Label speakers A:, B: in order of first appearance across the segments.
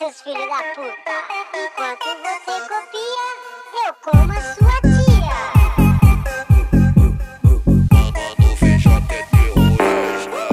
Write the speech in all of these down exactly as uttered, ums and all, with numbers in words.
A: seus filhos da puta. Enquanto você copia, eu como a sua tia.
B: Mano, vejo até terrorista.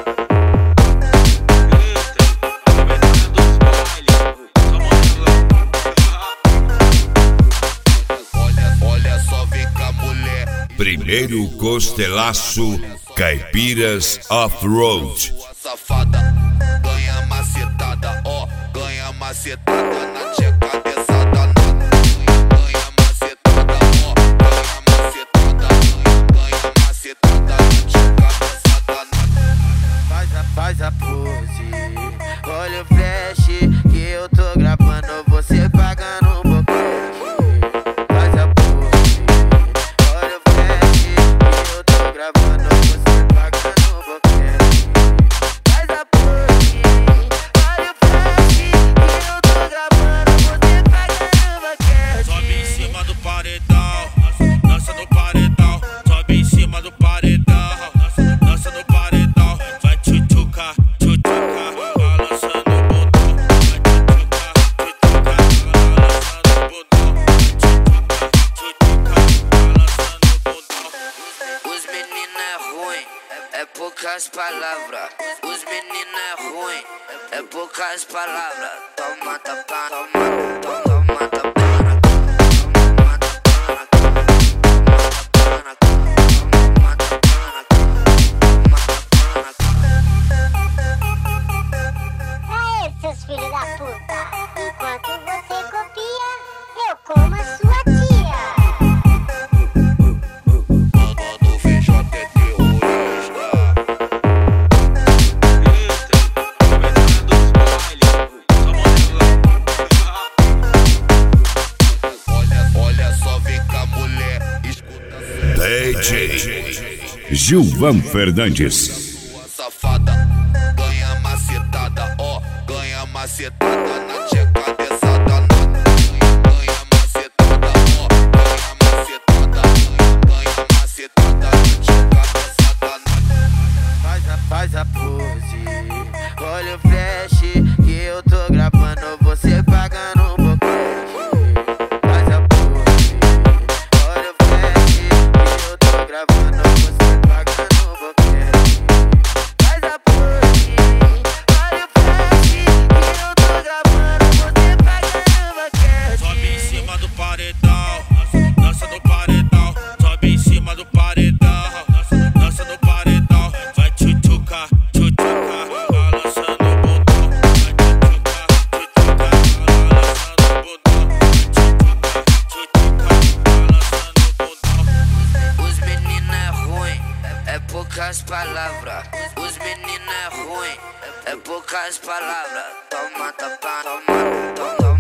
B: Olha, olha só, vem cá, mulher.
C: Primeiro Costelaço Caipiras Off-Road.
B: Safada, ganha macetada, ó, ganha macetada na tia cabeçada. Ganha macetada, ó, ganha macetada, ganha macetada na tia cabeçada.
D: Faz a, faz a pose, olha o flash que eu tô gravando, você pagando um boquete. Faz a pose, olha o flash que eu tô gravando, você pagando um boquete. Faz a pose, olha o flash que eu tô gravando, você pagando um boquete.
E: Sobe em cima do paredão, dança no paredão. Sobe em cima do paredão, dança no paredão. Vai tchutchuca, tchutchuca, balançando o botão. Vai tchutchuca, tchutchuca, balançando o botão. Tchutchuca, balançando o botão.
D: Os meninos é ruim, é, é poucas palavras. Os meninos é ruim, é poucas palavras. Toma tapa, toma, toma, toma tapa na cara. Toma tapa na cara. Toma tapa na cara. Toma tapa na cara. Toma tapa na cara.
A: Aê, seus filhos da puta. Enquanto você copia, eu como a sua tia.
B: Mano, vejo até terrorista. Olha, olha só, vem cá, mulher. Escuta
C: D J Gilvan Fernandes.
B: sua safada, ganha macetada, ó, ganha macetada na tia cabeçada. Ganha macetada, ó, ganha macetada, ganha macetada na tia cabeçada.
D: Faz a, faz a pose, olha o flash que eu tô gravando, você pagando um boquete. Faz a pose, olha o flash que eu tô gravando, você pagando um boquete. Faz a pose, olha o flash que eu tô gravando, você pagando um boquete.
E: Sobe em cima do paredão, dança no paredão. Sobe em cima do paredão, dança no paredão. Vai tchutchuca, tchutchuca, balançando o botão. Vai tchutchuca, tchutchuca, balançando o botão. Tchutchuca, tchutchuca, balançando o botão.
D: Os meninos é ruim, é, é poucas palavras. Os meninos é ruim, é, é poucas palavras. Toma tapa, toma, toma.